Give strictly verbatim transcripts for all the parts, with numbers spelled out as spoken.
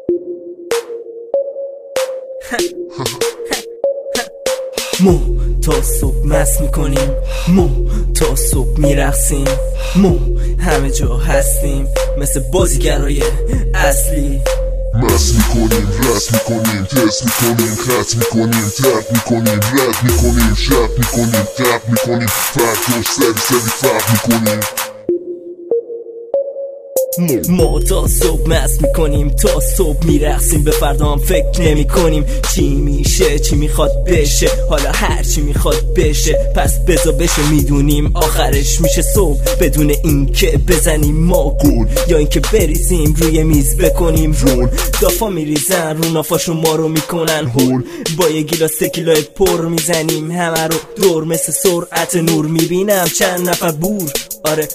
مو تا صبح مست میکنیم، مو تا صبح میرقصیم، مو همه جا هستیم مثل بازیگرای اصلی. مست میکنیم، رست میکنیم، تست میکنیم، خط میکنیم، ترک میکنیم، رد میکنیم، شب میکنیم، ترک میکنیم، فرق و سری سری فرق میکنیم. ما تا صبح مست میکنیم، تا صبح میرقصیم، به فردا هم فکر نمی کنیم چی میشه چی میخواد بشه، حالا هر چی میخواد بشه پس بزا بشه. میدونیم آخرش میشه صبح بدون اینکه بزنیم ما گول یا اینکه بریزیم روی میز بکنیم رون. دافا میریزن رو نافاشون ما رو میکنن هول، با یه گیلاس تکیلای پر میزنیم همه رو دور مثل سرعت نور. میبینم چند نفر بور، آره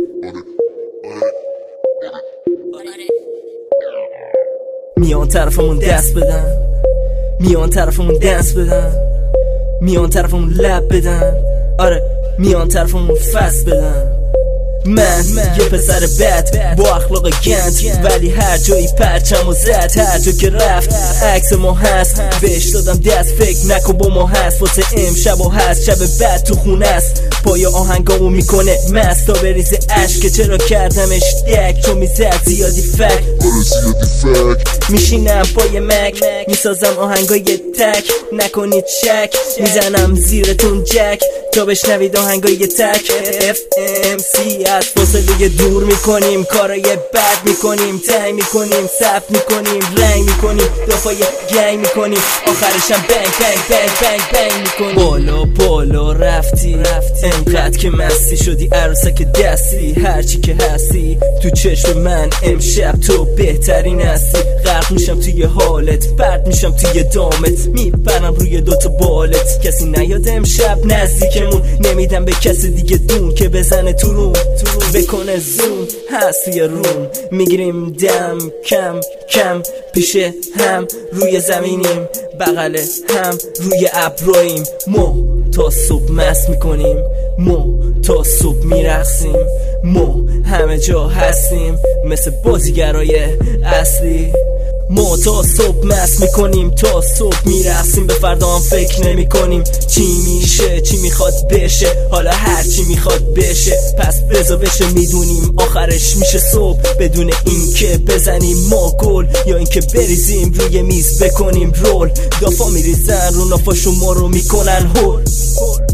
میان طرفمون دست بدن، میان طرفمون دست بدن، میان طرفمون لب بدن، آره میان طرفمون فس بدن. من یه پسر بد با اخلاق گند، ولی هر جایی پرچم و زد، هر جا که رفت عکس ما هست، بهش دادم دست فکر نکن با ما هست. واسه امشب و هست شب بعد تو خونه است، پای آهنگامو میکنه مست تا بریزه عشق. چرا کردمش دک چون میزد زیادی فک، میشینم پای مک میسازم آهنگای تک، نکنید شک میزنم زیرتون جک تا بشنوید آهنگای تک. اف ام سی از فاصله دور میکنیم، کارای بد میکنیم، تنگ میکنیم، ثبت میکنیم، رنگ میکنیم، دفعه گنگ میکنیم، آخرشم بنگ بنگ بنگ بنگ بنگ میکنیم. بالا بالا رفتی رفتی انقدر که مستی شدی عروسک دستی، هرچی که هستی تو چشم من امشب تو بهترین هستی. غرق میشم توی حالت، پرت میشم توی دامت، میپرم روی دوتا بالت. کسی نیاد امشب نزدیکمون، نمیدم به کسی دیگه دون که بزنه تو روم بکنه زوم. هست توی روم میگیریم دم کم کم، پیش هم روی زمینیم، بغل هم روی ابرویم. مو تا صبح مست میکنیم، مو تا صبح میرقصیم، مو همه جا هستیم مثل بازیگرای اصلی. ما تا صبح مست میکنیم، تا صبح میرقصیم، به فردا هم فکر نمی کنیم چی میشه چی میخواد بشه، حالا هر چی میخواد بشه پس بزا بشه. میدونیم آخرش میشه صبح بدون اینکه بزنیم ما گل یا اینکه بریزیم روی میز بکنیم رول. دافا میریزن رو نافاشون ما رو میکنن هول.